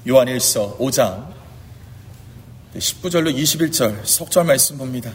요한일서 5장 19절로 21절 석절 말씀 봅니다.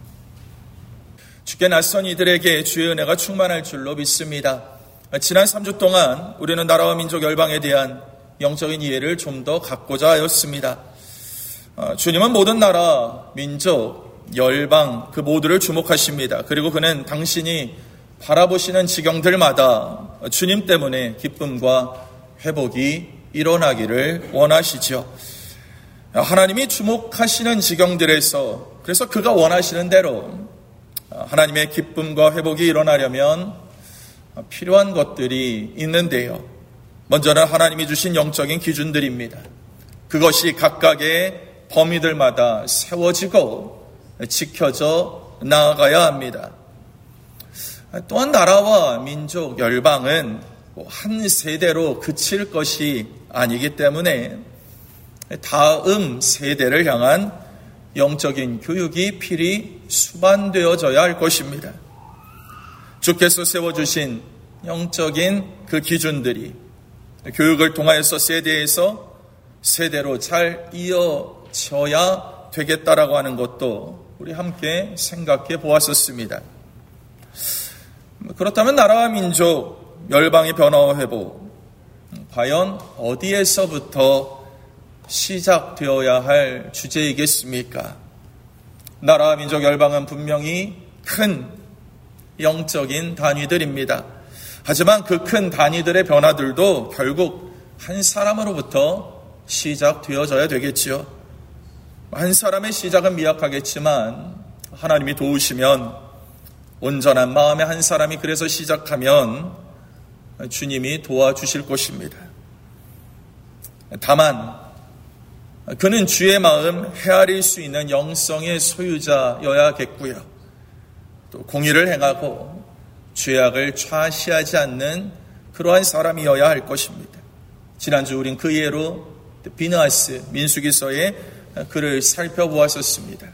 주께 낯선 이들에게 주의 은혜가 충만할 줄로 믿습니다. 지난 3주 동안 우리는 나라와 민족 열방에 대한 영적인 이해를 좀 더 갖고자 하였습니다. 주님은 모든 나라, 민족, 열방 그 모두를 주목하십니다. 그리고 그는 당신이 바라보시는 지경들마다 주님 때문에 기쁨과 회복이 일어나기를 원하시죠. 하나님이 주목하시는 지경들에서 그래서 그가 원하시는 대로 하나님의 기쁨과 회복이 일어나려면 필요한 것들이 있는데요. 먼저는 하나님이 주신 영적인 기준들입니다. 그것이 각각의 범위들마다 세워지고 지켜져 나아가야 합니다. 또한 나라와 민족, 열방은 한 세대로 그칠 것이 아니기 때문에 다음 세대를 향한 영적인 교육이 필히 수반되어져야 할 것입니다. 주께서 세워주신 영적인 그 기준들이 교육을 통하여서 세대에서 세대로 잘 이어져야 되겠다라고 하는 것도 우리 함께 생각해 보았었습니다. 그렇다면 나라와 민족, 열방의 변화와 회복, 과연 어디에서부터 시작되어야 할 주제이겠습니까? 나라와 민족, 열방은 분명히 큰 영적인 단위들입니다. 하지만 그 큰 단위들의 변화들도 결국 한 사람으로부터 시작되어져야 되겠지요. 한 사람의 시작은 미약하겠지만 하나님이 도우시면 온전한 마음의 한 사람이 그래서 시작하면 주님이 도와주실 것입니다. 다만 그는 주의 마음 헤아릴 수 있는 영성의 소유자여야겠고요. 또 공의를 행하고 죄악을 좌시하지 않는 그러한 사람이어야 할 것입니다. 지난주 우린 그 예로 비느하스 민수기서의 글을 살펴보았었습니다.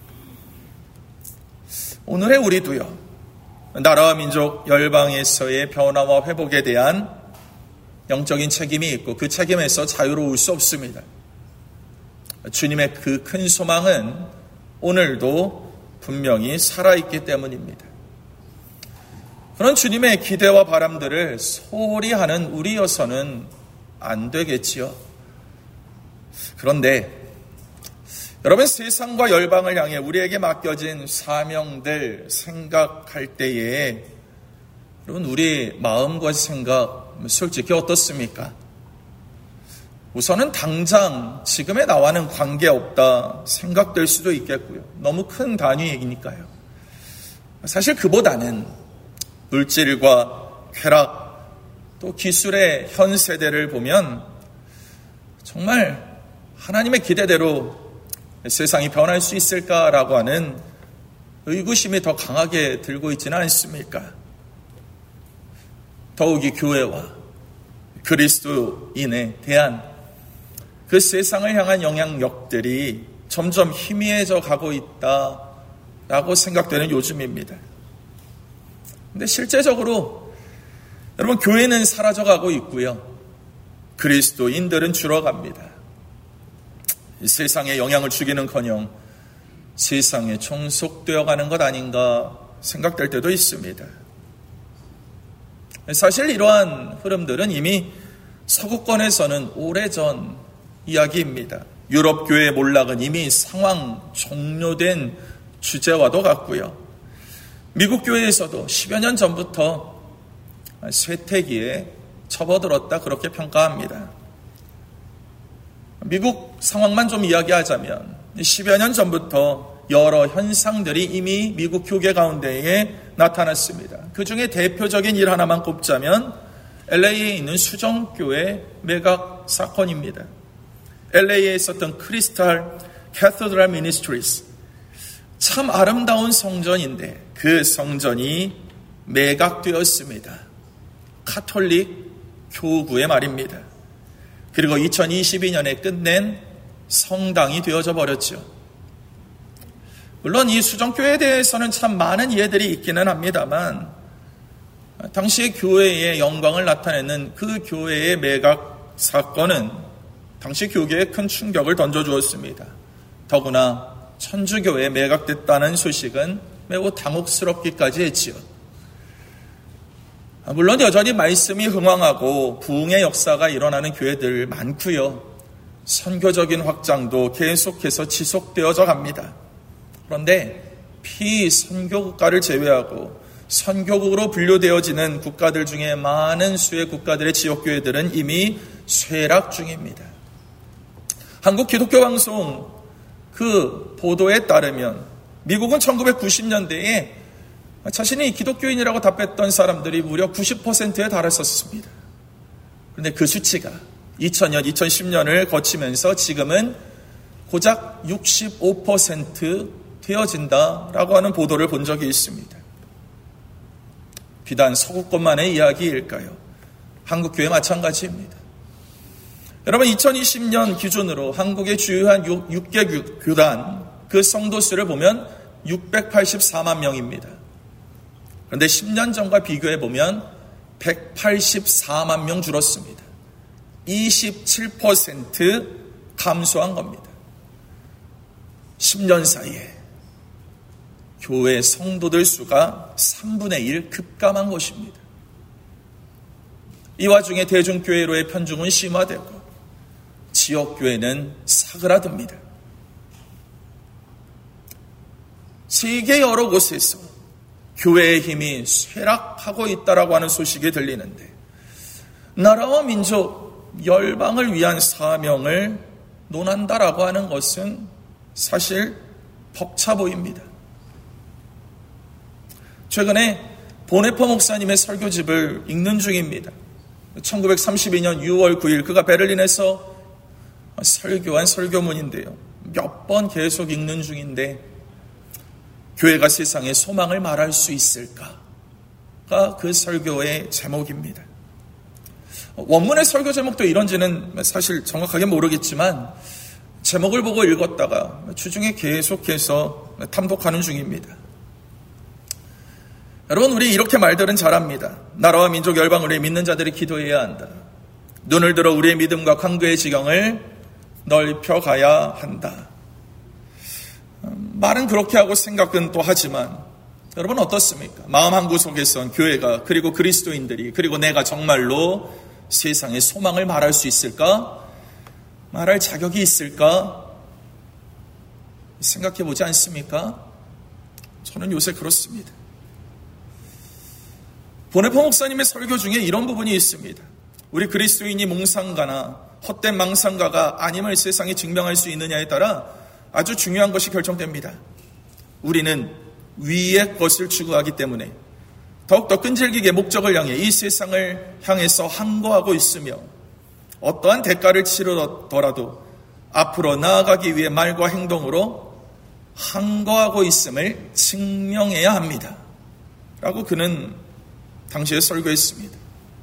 오늘의 우리도요, 나라와 민족 열방에서의 변화와 회복에 대한 영적인 책임이 있고 그 책임에서 자유로울 수 없습니다. 주님의 그 큰 소망은 오늘도 분명히 살아있기 때문입니다. 그런 주님의 기대와 바람들을 소홀히 하는 우리여서는 안 되겠지요. 그런데 여러분, 세상과 열방을 향해 우리에게 맡겨진 사명들 생각할 때에 여러분, 우리 마음과 생각 솔직히 어떻습니까? 우선은 당장 지금의 나와는 관계없다 생각될 수도 있겠고요. 너무 큰 단위이니까요. 사실 그보다는 물질과 쾌락 또 기술의 현 세대를 보면 정말 하나님의 기대대로 세상이 변할 수 있을까라고 하는 의구심이 더 강하게 들고 있지는 않습니까? 더욱이 교회와 그리스도인에 대한 그 세상을 향한 영향력들이 점점 희미해져 가고 있다라고 생각되는 요즘입니다. 근데 실제적으로 여러분, 교회는 사라져가고 있고요. 그리스도인들은 줄어갑니다. 세상에 영향을 주기는커녕 세상에 종속되어가는 것 아닌가 생각될 때도 있습니다. 사실 이러한 흐름들은 이미 서구권에서는 오래전 이야기입니다. 유럽 교회의 몰락은 이미 상황 종료된 주제와도 같고요. 미국 교회에서도 10여 년 전부터 쇠퇴기에 접어들었다 그렇게 평가합니다. 미국 상황만 좀 이야기하자면 10여 년 전부터 여러 현상들이 이미 미국 교계 가운데에 나타났습니다. 그 중에 대표적인 일 하나만 꼽자면 LA에 있는 수정교회 매각 사건입니다. LA에 있었던 크리스탈 캐서드랄 미니스트리스, 참 아름다운 성전인데 그 성전이 매각되었습니다. 카톨릭 교구의 말입니다. 그리고 2022년에 끝낸 성당이 되어져 버렸죠. 물론 이 수정교회에 대해서는 참 많은 이해들이 있기는 합니다만 당시의 교회의 영광을 나타내는 그 교회의 매각 사건은 당시 교계에 큰 충격을 던져주었습니다. 더구나 천주교에 매각됐다는 소식은 매우 당혹스럽기까지 했지요. 물론 여전히 말씀이 흥왕하고 부흥의 역사가 일어나는 교회들 많고요. 선교적인 확장도 계속해서 지속되어져 갑니다. 그런데 피선교국가를 제외하고 선교국으로 분류되어지는 국가들 중에 많은 수의 국가들의 지역교회들은 이미 쇠락 중입니다. 한국 기독교 방송 그 보도에 따르면 미국은 1990년대에 자신이 기독교인이라고 답했던 사람들이 무려 90%에 달했었습니다. 그런데 그 수치가 2000년, 2010년을 거치면서 지금은 고작 65% 되어진다라고 하는 보도를 본 적이 있습니다. 비단 서구권만의 이야기일까요? 한국교회 마찬가지입니다. 여러분, 2020년 기준으로 한국의 주요한 6개 교단 그 성도수를 보면 684만 명입니다. 그런데 10년 전과 비교해 보면 184만 명 줄었습니다. 27% 감소한 겁니다. 10년 사이에 교회 성도들 수가 3분의 1 급감한 것입니다. 이 와중에 대중교회로의 편중은 심화되고 지역교회는 사그라듭니다. 세계 여러 곳에서 교회의 힘이 쇠락하고 있다라고 하는 소식이 들리는데 나라와 민족, 열방을 위한 사명을 논한다라고 하는 것은 사실 벅차 보입니다. 최근에 보네퍼 목사님의 설교집을 읽는 중입니다. 1932년 6월 9일 그가 베를린에서 설교한 설교문인데요. 몇 번 계속 읽는 중인데 교회가 세상에 소망을 말할 수 있을까가 그 설교의 제목입니다. 원문의 설교 제목도 이런지는 사실 정확하게 모르겠지만 제목을 보고 읽었다가 주중에 계속해서 탐독하는 중입니다. 여러분, 우리 이렇게 말들은 잘합니다. 나라와 민족 열방을 위해 믿는 자들이 기도해야 한다. 눈을 들어 우리의 믿음과 강도의 지경을 넓혀가야 한다. 말은 그렇게 하고 생각은 또 하지만 여러분 어떻습니까? 마음 한구석에선 교회가 그리고 그리스도인들이 그리고 내가 정말로 세상에 소망을 말할 수 있을까? 말할 자격이 있을까? 생각해 보지 않습니까? 저는 요새 그렇습니다. 보네퍼 목사님의 설교 중에 이런 부분이 있습니다. 우리 그리스도인이 몽상가나 헛된 망상가가 아님을 세상에 증명할 수 있느냐에 따라 아주 중요한 것이 결정됩니다. 우리는 위의 것을 추구하기 때문에 더욱더 끈질기게 목적을 향해 이 세상을 향해서 항거하고 있으며 어떠한 대가를 치르더라도 앞으로 나아가기 위해 말과 행동으로 항거하고 있음을 증명해야 합니다. 라고 그는 당시에 설교했습니다.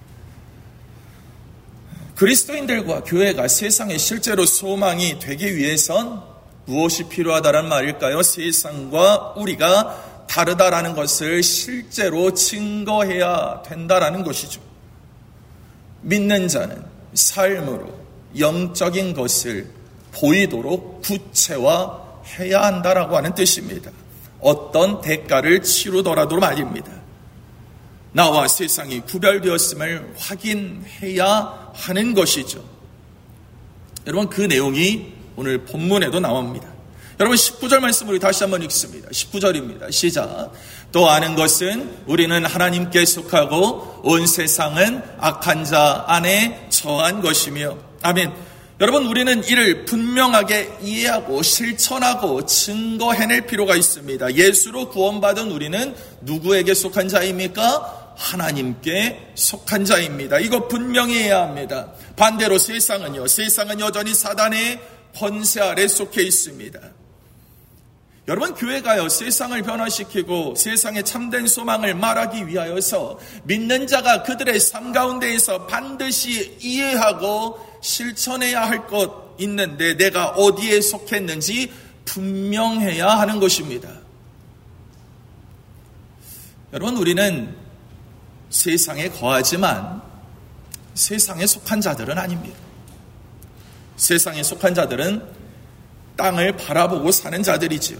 그리스도인들과 교회가 세상에 실제로 소망이 되기 위해선 무엇이 필요하다는 말일까요? 세상과 우리가 다르다라는 것을 실제로 증거해야 된다라는 것이죠. 믿는 자는 삶으로 영적인 것을 보이도록 구체화해야 한다라고 하는 뜻입니다. 어떤 대가를 치르더라도 말입니다. 나와 세상이 구별되었음을 확인해야 하는 것이죠. 여러분, 그 내용이 오늘 본문에도 나옵니다. 여러분, 19절 말씀을 우리 다시 한번 읽습니다. 19절입니다. 시작. 또 아는 것은 우리는 하나님께 속하고 온 세상은 악한 자 안에 처한 것이며. 아멘. 여러분, 우리는 이를 분명하게 이해하고 실천하고 증거해낼 필요가 있습니다. 예수로 구원받은 우리는 누구에게 속한 자입니까? 하나님께 속한 자입니다. 이거 분명히 해야 합니다. 반대로 세상은요, 세상은 여전히 사단의 권세 아래 속해 있습니다. 여러분, 교회가요, 세상을 변화시키고 세상의 참된 소망을 말하기 위하여서 믿는 자가 그들의 삶 가운데에서 반드시 이해하고 실천해야 할 것 있는데 내가 어디에 속했는지 분명해야 하는 것입니다. 여러분, 우리는 세상에 거하지만 세상에 속한 자들은 아닙니다. 세상에 속한 자들은 땅을 바라보고 사는 자들이지요.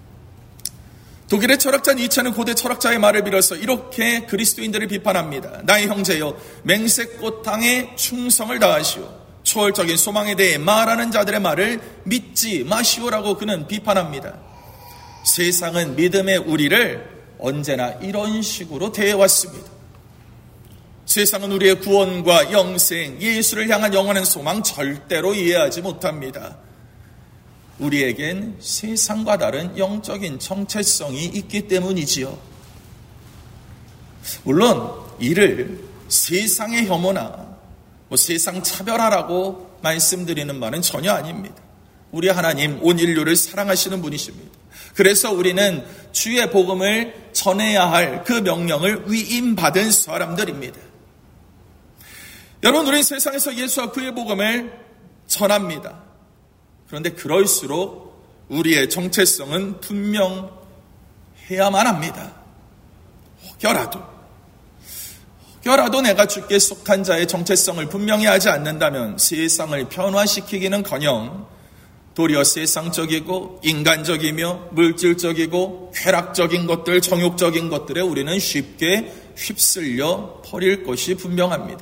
독일의 철학자 니체는 고대 철학자의 말을 빌어서 이렇게 그리스도인들을 비판합니다. 나의 형제여, 맹세꽃 땅에 충성을 다하시오. 초월적인 소망에 대해 말하는 자들의 말을 믿지 마시오라고 그는 비판합니다. 세상은 믿음의 우리를 언제나 이런 식으로 대해왔습니다. 세상은 우리의 구원과 영생, 예수를 향한 영원한 소망 절대로 이해하지 못합니다. 우리에겐 세상과 다른 영적인 정체성이 있기 때문이지요. 물론 이를 세상의 혐오나 세상 차별화라고 말씀드리는 말은 전혀 아닙니다. 우리 하나님 온 인류를 사랑하시는 분이십니다. 그래서 우리는 주의 복음을 전해야 할 그 명령을 위임받은 사람들입니다. 여러분, 우리는 세상에서 예수와 그의 복음을 전합니다. 그런데 그럴수록 우리의 정체성은 분명해야만 합니다. 혹여라도 내가 주께 속한 자의 정체성을 분명히 하지 않는다면 세상을 변화시키기는커녕 도리어 세상적이고 인간적이며 물질적이고 쾌락적인 것들, 정욕적인 것들에 우리는 쉽게 휩쓸려 버릴 것이 분명합니다.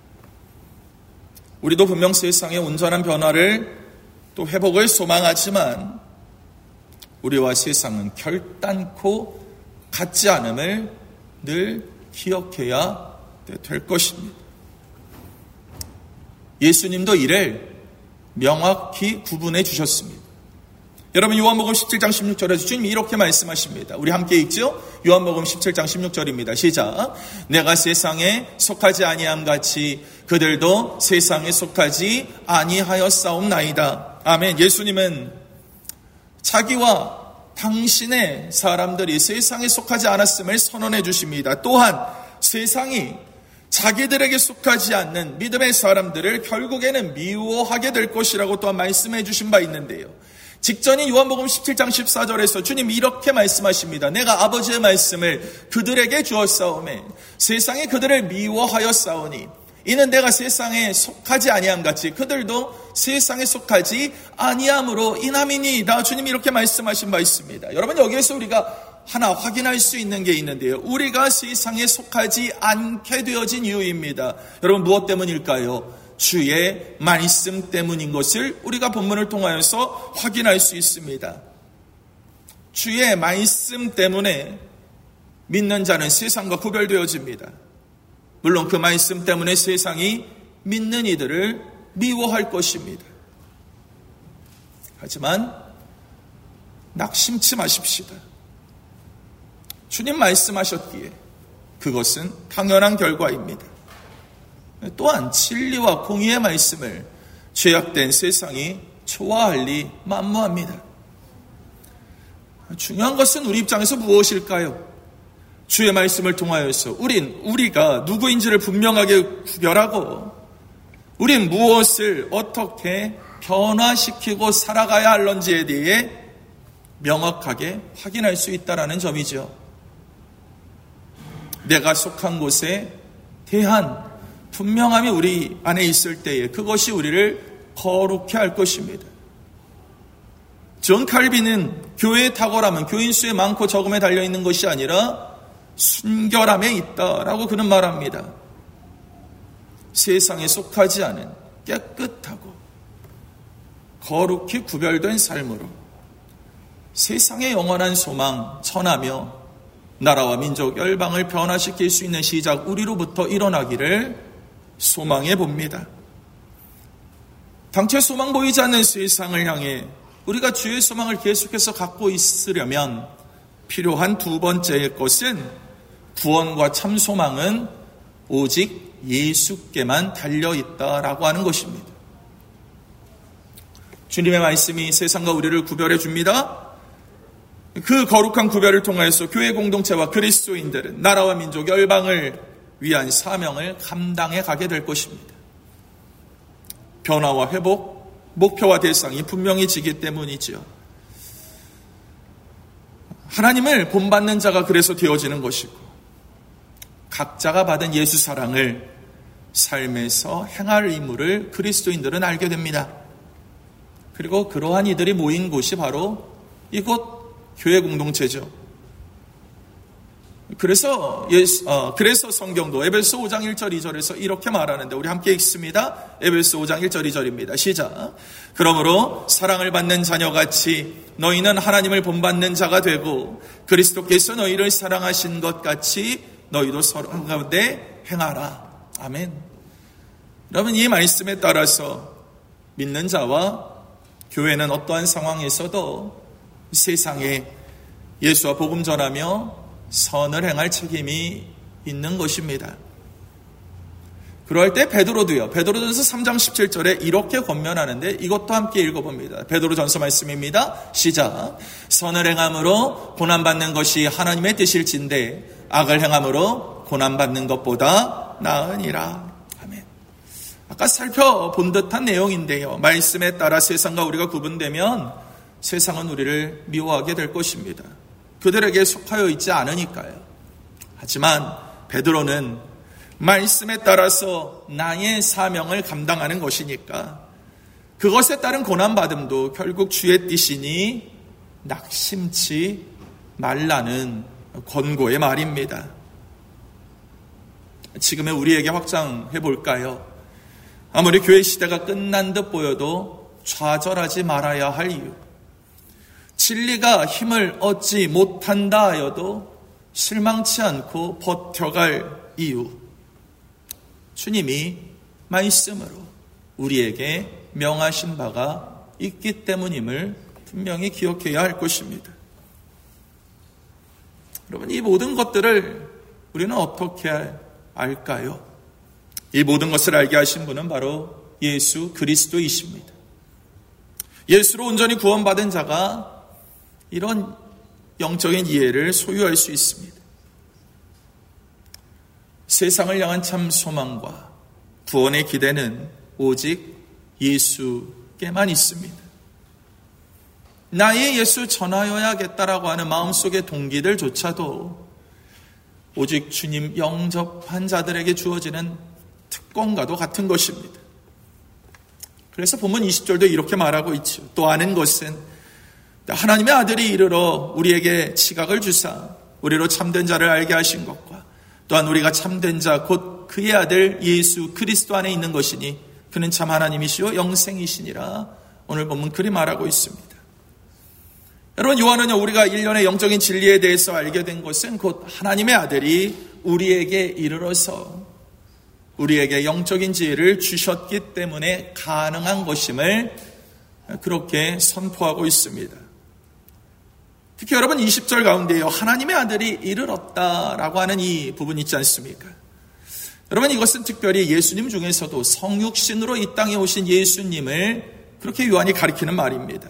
우리도 분명 세상의 온전한 변화를 또 회복을 소망하지만 우리와 세상은 결단코 같지 않음을 늘 기억해야 될 것입니다. 예수님도 이를 명확히 구분해 주셨습니다. 여러분, 요한복음 17장 16절에서 주님이 이렇게 말씀하십니다. 우리 함께 읽죠? 요한복음 17장 16절입니다. 시작. 내가 세상에 속하지 아니함 같이 그들도 세상에 속하지 아니하였사옵나이다. 아멘. 예수님은 자기와 당신의 사람들이 세상에 속하지 않았음을 선언해 주십니다. 또한 세상이 자기들에게 속하지 않는 믿음의 사람들을 결국에는 미워하게 될 것이라고 또한 말씀해 주신 바 있는데요. 직전인 요한복음 17장 14절에서 주님이 이렇게 말씀하십니다. 내가 아버지의 말씀을 그들에게 주었사오매 세상이 그들을 미워하였사오니 이는 내가 세상에 속하지 아니함 같이 그들도 세상에 속하지 아니함으로 인함이니이다. 주님이 이렇게 말씀하신 바 있습니다. 여러분, 여기에서 우리가 하나 확인할 수 있는 게 있는데요. 우리가 세상에 속하지 않게 되어진 이유입니다. 여러분, 무엇 때문일까요? 주의 말씀 때문인 것을 우리가 본문을 통하여서 확인할 수 있습니다. 주의 말씀 때문에 믿는 자는 세상과 구별되어집니다. 물론 그 말씀 때문에 세상이 믿는 이들을 미워할 것입니다. 하지만 낙심치 마십시다. 주님 말씀하셨기에 그것은 당연한 결과입니다. 또한 진리와 공의의 말씀을 죄악된 세상이 좋아할 리 만무합니다. 중요한 것은 우리 입장에서 무엇일까요? 주의 말씀을 통하여서 우리가 누구인지를 분명하게 구별하고 우린 무엇을 어떻게 변화시키고 살아가야 할런지에 대해 명확하게 확인할 수 있다는 점이죠. 내가 속한 곳에 대한 분명함이 우리 안에 있을 때에 그것이 우리를 거룩해 할 것입니다. 존 칼빈은 교회의 탁월함은 교인 수의 많고 적음에 달려있는 것이 아니라 순결함에 있다라고 그는 말합니다. 세상에 속하지 않은 깨끗하고 거룩히 구별된 삶으로 세상의 영원한 소망 전하며 나라와 민족 열방을 변화시킬 수 있는 시작 우리로부터 일어나기를 소망해 봅니다. 당최 소망 보이지 않는 세상을 향해 우리가 주의 소망을 계속해서 갖고 있으려면 필요한 두 번째의 것은 구원과 참 소망은 오직 예수께만 달려있다라고 하는 것입니다. 주님의 말씀이 세상과 우리를 구별해 줍니다. 그 거룩한 구별을 통하여서 교회 공동체와 그리스도인들은 나라와 민족 열방을 위한 사명을 감당해 가게 될 것입니다. 변화와 회복, 목표와 대상이 분명히 지기 때문이지요. 하나님을 본받는 자가 그래서 되어지는 것이고 각자가 받은 예수 사랑을 삶에서 행할 의무를 그리스도인들은 알게 됩니다. 그리고 그러한 이들이 모인 곳이 바로 이곳 교회 공동체죠. 그래서 성경도 에베소 5장 1절 2절에서 이렇게 말하는데 우리 함께 읽습니다. 에베소 5장 1절 2절입니다. 시작. 그러므로 사랑을 받는 자녀같이 너희는 하나님을 본받는 자가 되고 그리스도께서 너희를 사랑하신 것 같이 너희도 서로 가운데 행하라. 아멘. 여러분, 이 말씀에 따라서 믿는 자와 교회는 어떠한 상황에서도 세상에 예수와 복음 전하며 선을 행할 책임이 있는 것입니다. 그럴 때 베드로도요. 베드로전서 3장 17절에 이렇게 권면하는데 이것도 함께 읽어봅니다. 베드로전서 말씀입니다. 시작. 선을 행함으로 고난받는 것이 하나님의 뜻일진데 악을 행함으로 고난받는 것보다 나으니라. 아멘. 아까 살펴본 듯한 내용인데요. 말씀에 따라 세상과 우리가 구분되면 세상은 우리를 미워하게 될 것입니다. 그들에게 속하여 있지 않으니까요. 하지만 베드로는 말씀에 따라서 나의 사명을 감당하는 것이니까 그것에 따른 고난받음도 결국 주의 뜻이니 낙심치 말라는 권고의 말입니다. 지금의 우리에게 확장해 볼까요? 아무리 교회 시대가 끝난 듯 보여도 좌절하지 말아야 할 이유, 진리가 힘을 얻지 못한다 하여도 실망치 않고 버텨갈 이유, 주님이 말씀으로 우리에게 명하신 바가 있기 때문임을 분명히 기억해야 할 것입니다. 여러분, 이 모든 것들을 우리는 어떻게 알까요? 이 모든 것을 알게 하신 분은 바로 예수 그리스도이십니다. 예수로 온전히 구원받은 자가 이런 영적인 이해를 소유할 수 있습니다. 세상을 향한 참 소망과 구원의 기대는 오직 예수께만 있습니다. 나의 예수 전하여야겠다라고 하는 마음속의 동기들조차도 오직 주님 영접한 자들에게 주어지는 특권과도 같은 것입니다. 그래서 본문 20절도 이렇게 말하고 있죠. 또 아는 것은 하나님의 아들이 이르러 우리에게 지각을 주사 우리로 참된 자를 알게 하신 것과 또한 우리가 참된 자 곧 그의 아들 예수 그리스도 안에 있는 것이니 그는 참 하나님이시오 영생이시니라. 오늘 본문 그리 말하고 있습니다. 여러분, 요한은요, 우리가 일련의 영적인 진리에 대해서 알게 된 것은 곧 하나님의 아들이 우리에게 이르러서 우리에게 영적인 지혜를 주셨기 때문에 가능한 것임을 그렇게 선포하고 있습니다. 특히 여러분 20절 가운데요, 하나님의 아들이 이르렀다라고 하는 이 부분 있지 않습니까? 여러분, 이것은 특별히 예수님 중에서도 성육신으로 이 땅에 오신 예수님을 그렇게 요한이 가리키는 말입니다.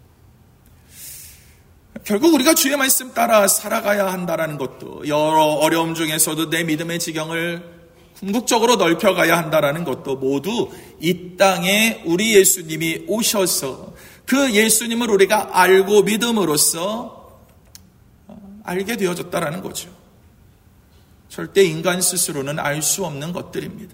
결국 우리가 주의 말씀 따라 살아가야 한다는 것도, 여러 어려움 중에서도 내 믿음의 지경을 궁극적으로 넓혀가야 한다는 것도 모두 이 땅에 우리 예수님이 오셔서 그 예수님을 우리가 알고 믿음으로써 알게 되어졌다라는 거죠. 절대 인간 스스로는 알 수 없는 것들입니다.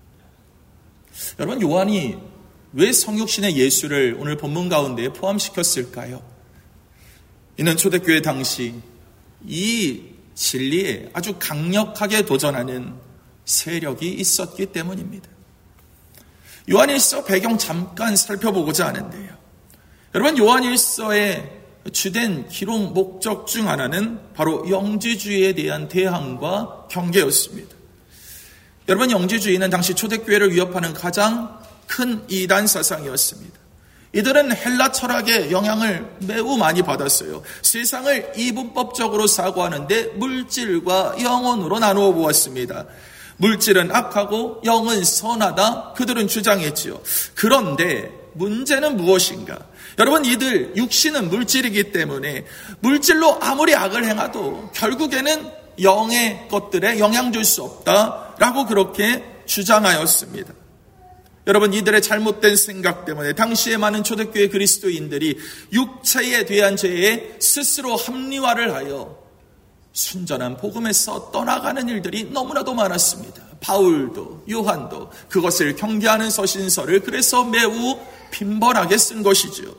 여러분, 요한이 왜 성육신의 예수를 오늘 본문 가운데 포함시켰을까요? 이는 초대교회 당시 이 진리에 아주 강력하게 도전하는 세력이 있었기 때문입니다. 요한일서 배경 잠깐 살펴보고자 하는데요. 여러분, 요한일서의 주된 기록 목적 중 하나는 바로 영지주의에 대한 대항과 경계였습니다. 여러분, 영지주의는 당시 초대교회를 위협하는 가장 큰 이단 사상이었습니다. 이들은 헬라 철학의 영향을 매우 많이 받았어요. 세상을 이분법적으로 사고하는데 물질과 영혼으로 나누어 보았습니다. 물질은 악하고 영은 선하다, 그들은 주장했지요. 그런데 문제는 무엇인가? 여러분, 이들 육신은 물질이기 때문에 물질로 아무리 악을 행해도 결국에는 영의 것들에 영향 줄 수 없다라고 그렇게 주장하였습니다. 여러분, 이들의 잘못된 생각 때문에 당시에 많은 초대교회 그리스도인들이 육체에 대한 죄에 스스로 합리화를 하여 순전한 복음에서 떠나가는 일들이 너무나도 많았습니다. 바울도 요한도 그것을 경계하는 서신서를 그래서 매우 빈번하게 쓴 것이지요.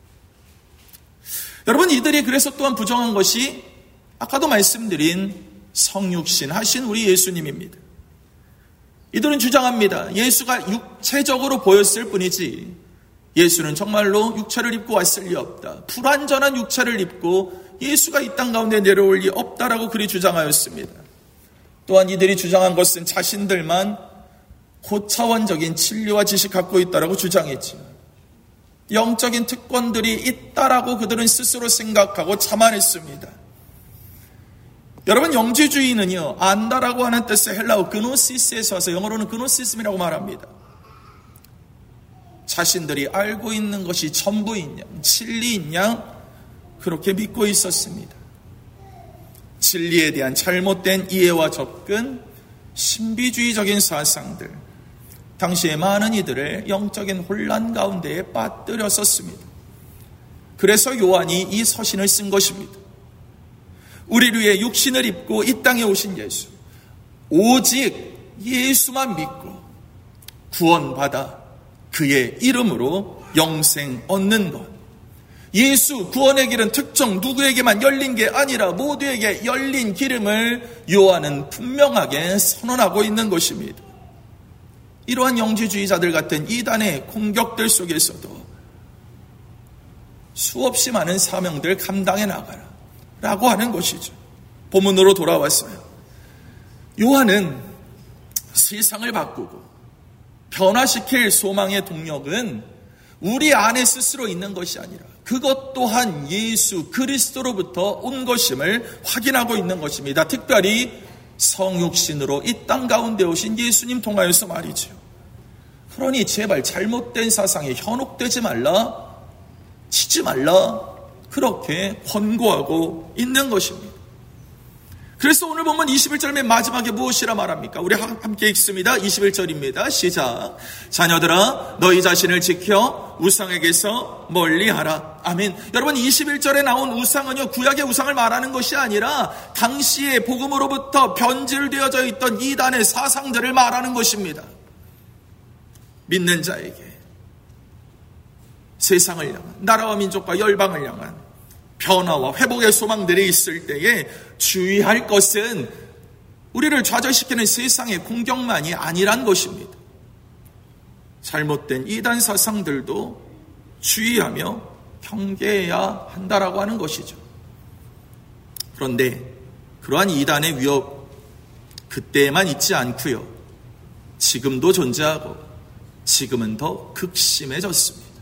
여러분, 이들이 그래서 또한 부정한 것이 아까도 말씀드린 성육신 하신 우리 예수님입니다. 이들은 주장합니다. 예수가 육체적으로 보였을 뿐이지 예수는 정말로 육체를 입고 왔을 리 없다. 불완전한 육체를 입고 예수가 이 땅 가운데 내려올 리 없다라고 그리 주장하였습니다. 또한 이들이 주장한 것은 자신들만 고차원적인 진리와 지식 갖고 있다라고 주장했지요. 영적인 특권들이 있다라고 그들은 스스로 생각하고 자만했습니다. 여러분, 영지주의는요, 안다라고 하는 뜻의 헬라어 그노시스에서 와서 영어로는 그노시즘이라고 말합니다. 자신들이 알고 있는 것이 전부인 양, 진리인 양 그렇게 믿고 있었습니다. 진리에 대한 잘못된 이해와 접근, 신비주의적인 사상들, 당시에 많은 이들을 영적인 혼란 가운데에 빠뜨렸었습니다. 그래서 요한이 이 서신을 쓴 것입니다. 우리를 위해 육신을 입고 이 땅에 오신 예수, 오직 예수만 믿고 구원받아 그의 이름으로 영생 얻는 것. 예수 구원의 길은 특정 누구에게만 열린 게 아니라 모두에게 열린 길임을 요한은 분명하게 선언하고 있는 것입니다. 이러한 영지주의자들 같은 이단의 공격들 속에서도 수없이 많은 사명들 감당해 나가라 라고 하는 것이죠. 본문으로 돌아왔어요. 요한은 세상을 바꾸고 변화시킬 소망의 동력은 우리 안에 스스로 있는 것이 아니라 그것 또한 예수 그리스도로부터 온 것임을 확인하고 있는 것입니다. 특별히 성육신으로 이 땅 가운데 오신 예수님 통하여서 말이죠. 그러니 제발 잘못된 사상에 현혹되지 말라, 치지 말라, 그렇게 권고하고 있는 것입니다. 그래서 오늘 보면 21절 맨 마지막에 무엇이라 말합니까? 우리 함께 읽습니다. 21절입니다. 시작. 자녀들아, 너희 자신을 지켜 우상에게서 멀리하라. 아멘. 여러분, 21절에 나온 우상은요, 구약의 우상을 말하는 것이 아니라 당시의 복음으로부터 변질되어져 있던 이단의 사상들을 말하는 것입니다. 믿는 자에게 세상을 향한, 나라와 민족과 열방을 향한 변화와 회복의 소망들이 있을 때에 주의할 것은 우리를 좌절시키는 세상의 공격만이 아니란 것입니다. 잘못된 이단 사상들도 주의하며 경계해야 한다라고 하는 것이죠. 그런데 그러한 이단의 위협 그때에만 있지 않고요, 지금도 존재하고 지금은 더 극심해졌습니다.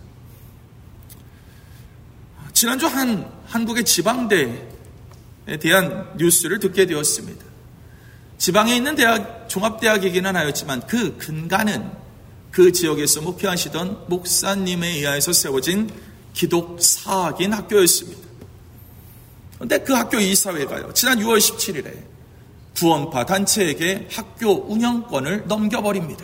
지난주 한국의 지방대에 대한 뉴스를 듣게 되었습니다. 지방에 있는 대학, 종합대학이기는 하였지만 그 근간은 그 지역에서 목회하시던 목사님에 의하여서 세워진 기독사학인 학교였습니다. 그런데 그 학교 이사회가요, 지난 6월 17일에 구원파 단체에게 학교 운영권을 넘겨버립니다.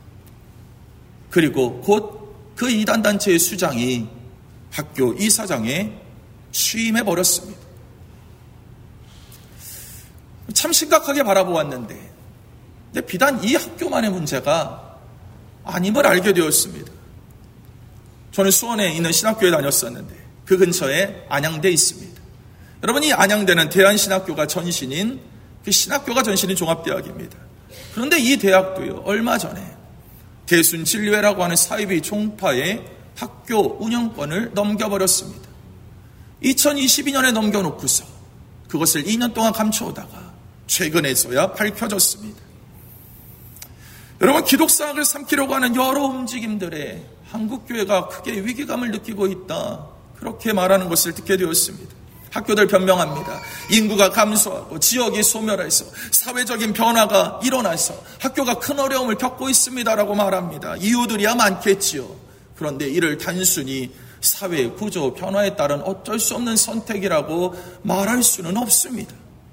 그리고 곧 그 이단 단체의 수장이 학교 이사장에 취임해버렸습니다. 참 심각하게 바라보았는데, 근데 비단 이 학교만의 문제가 아님을 알게 되었습니다. 저는 수원에 있는 신학교에 다녔었는데 그 근처에 안양대 있습니다. 여러분, 이 안양대는 대한신학교가 전신인, 그 신학교가 전신인 종합대학입니다. 그런데 이 대학도요, 얼마 전에 대순진리회라고 하는 사이비 종파의 학교 운영권을 넘겨버렸습니다. 2022년에 넘겨놓고서 그것을 2년 동안 감춰오다가 최근에서야 밝혀졌습니다. 여러분, 기독사학을 삼키려고 하는 여러 움직임들에 한국교회가 크게 위기감을 느끼고 있다, 그렇게 말하는 것을 듣게 되었습니다. 학교들 변명합니다. 인구가 감소하고 지역이 소멸해서 사회적인 변화가 일어나서 학교가 큰 어려움을 겪고 있습니다라고 말합니다. 이유들이야 많겠지요. 그런데 이를 단순히 사회 구조 변화에 따른 어쩔 수 없는 선택이라고 말할 수는 없습니다.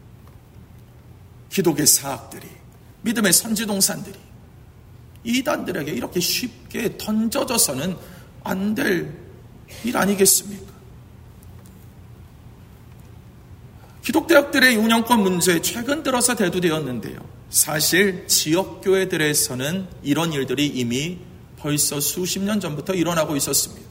기독의 사학들이, 믿음의 선지동산들이 이단들에게 이렇게 쉽게 던져져서는 안 될 일 아니겠습니까? 기독대학들의 운영권 문제 최근 들어서 대두되었는데요, 사실 지역교회들에서는 이런 일들이 이미 벌써 수십 년 전부터 일어나고 있었습니다.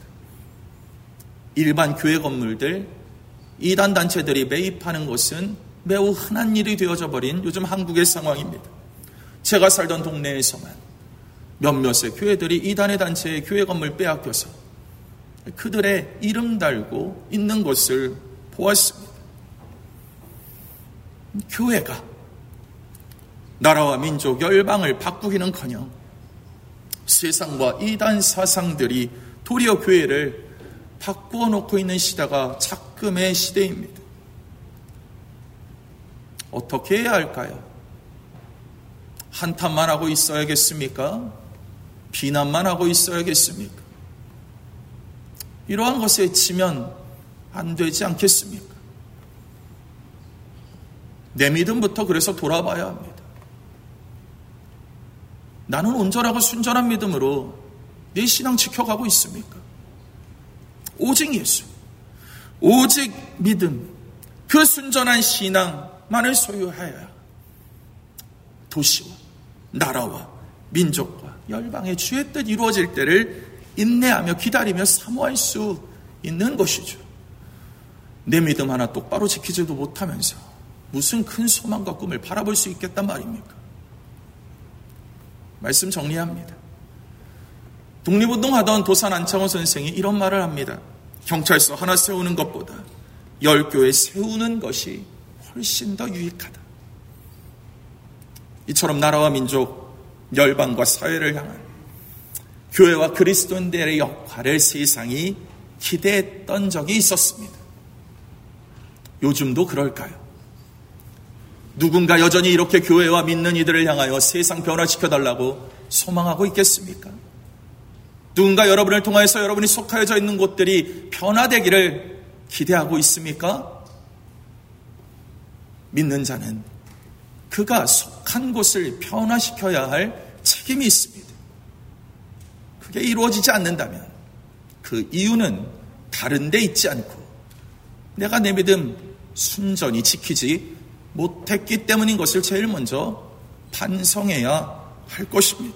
일반 교회 건물들, 이단 단체들이 매입하는 것은 매우 흔한 일이 되어져 버린 요즘 한국의 상황입니다. 제가 살던 동네에서만 몇몇의 교회들이 이단의 단체의 교회 건물 빼앗겨서 그들의 이름 달고 있는 것을 보았습니다. 교회가 나라와 민족, 열방을 바꾸기는커녕 세상과 이단 사상들이 도리어 교회를 바꾸어 놓고 있는 시대가 작금의 시대입니다. 어떻게 해야 할까요? 한탄만 하고 있어야겠습니까? 비난만 하고 있어야겠습니까? 이러한 것에 지면 안 되지 않겠습니까? 내 믿음부터 그래서 돌아봐야 합니다. 나는 온전하고 순전한 믿음으로 내 신앙 지켜가고 있습니까? 오직 예수, 오직 믿음, 그 순전한 신앙만을 소유하여야 도시와 나라와 민족과 열방의 주의 뜻 이루어질 때를 인내하며 기다리며 사모할 수 있는 것이죠. 내 믿음 하나 똑바로 지키지도 못하면서 무슨 큰 소망과 꿈을 바라볼 수 있겠단 말입니까? 말씀 정리합니다. 독립운동하던 도산 안창호 선생이 이런 말을 합니다. 경찰서 하나 세우는 것보다 10교회 세우는 것이 훨씬 더 유익하다. 이처럼 나라와 민족, 열방과 사회를 향한 교회와 그리스도인들의 역할을 세상이 기대했던 적이 있었습니다. 요즘도 그럴까요? 누군가 여전히 이렇게 교회와 믿는 이들을 향하여 세상 변화시켜달라고 소망하고 있겠습니까? 누군가 여러분을 통하여서 여러분이 속하여져 있는 곳들이 변화되기를 기대하고 있습니까? 믿는 자는 그가 속한 곳을 변화시켜야 할 책임이 있습니다. 그게 이루어지지 않는다면 그 이유는 다른 데 있지 않고 내가 내 믿음 순전히 지키지 못했기 때문인 것을 제일 먼저 반성해야 할 것입니다.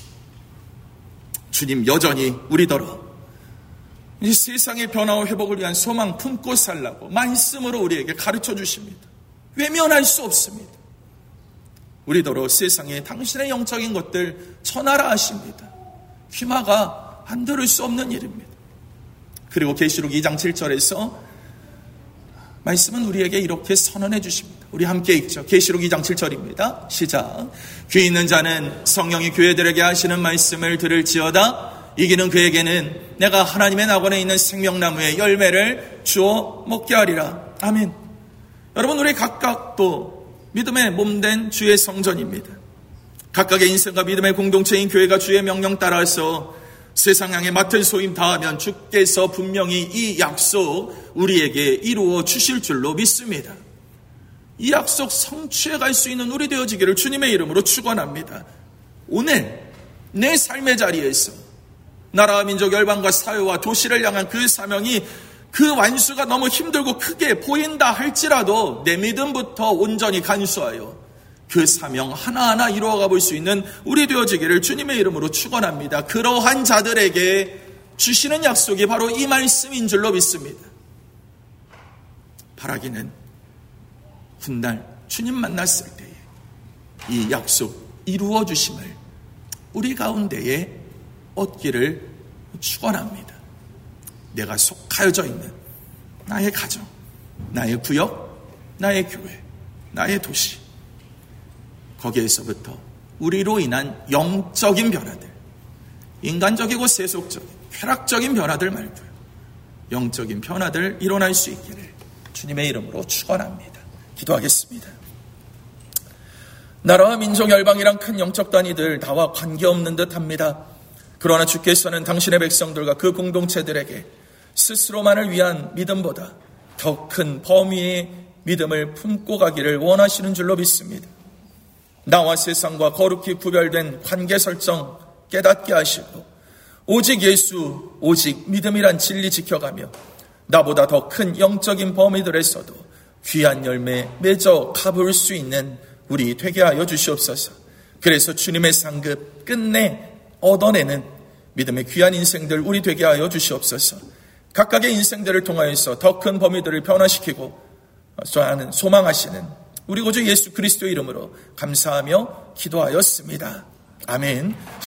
주님 여전히 우리더러 이 세상의 변화와 회복을 위한 소망 품고 살라고 말씀으로 우리에게 가르쳐 주십니다. 외면할 수 없습니다. 우리더러 세상에 당신의 영적인 것들 전하라 하십니다. 귀마가 안 들을 수 없는 일입니다. 그리고 계시록 2장 7절에서 말씀은 우리에게 이렇게 선언해 주십니다. 우리 함께 읽죠. 계시록 2장 7절입니다. 시작. 귀 있는 자는 성령이 교회들에게 하시는 말씀을 들을지어다. 이기는 그에게는 내가 하나님의 낙원에 있는 생명나무의 열매를 주어 먹게 하리라. 아멘. 여러분, 우리 각각도 믿음의 몸된 주의 성전입니다. 각각의 인생과 믿음의 공동체인 교회가 주의 명령 따라서 세상 향에 맡은 소임 다하면 주께서 분명히 이 약속 우리에게 이루어 주실 줄로 믿습니다. 이 약속 성취해 갈 수 있는 우리 되어지기를 주님의 이름으로 축원합니다. 오늘 내 삶의 자리에서 나라와 민족, 열방과 사회와 도시를 향한 그 사명이 그 완수가 너무 힘들고 크게 보인다 할지라도 내 믿음부터 온전히 간수하여 그 사명 하나하나 이루어가 볼 수 있는 우리 되어지기를 주님의 이름으로 축원합니다. 그러한 자들에게 주시는 약속이 바로 이 말씀인 줄로 믿습니다. 바라기는 훗날 주님 만났을 때에 이 약속 이루어 주심을 우리 가운데에 얻기를 축원합니다. 내가 속하여져 있는 나의 가정, 나의 구역, 나의 교회, 나의 도시, 거기에서부터 우리로 인한 영적인 변화들, 인간적이고 세속적인 쾌락적인 변화들 말고요, 영적인 변화들 일어날 수 있기를 주님의 이름으로 축원합니다. 기도하겠습니다. 나라와 민족, 열방이란 큰 영적 단위들 나와 관계없는 듯합니다. 그러나 주께서는 당신의 백성들과 그 공동체들에게 스스로만을 위한 믿음보다 더 큰 범위의 믿음을 품고 가기를 원하시는 줄로 믿습니다. 나와 세상과 거룩히 구별된 관계 설정 깨닫게 하시고 오직 예수, 오직 믿음이란 진리 지켜가며 나보다 더 큰 영적인 범위들에서도 귀한 열매 맺어 가볼 수 있는 우리 되게 하여 주시옵소서. 그래서 주님의 상급 끝내 얻어내는 믿음의 귀한 인생들 우리 되게 하여 주시옵소서. 각각의 인생들을 통하여서 더 큰 범위들을 변화시키고 소망하시는 우리 구주 예수 그리스도의 이름으로 감사하며 기도하였습니다. 아멘.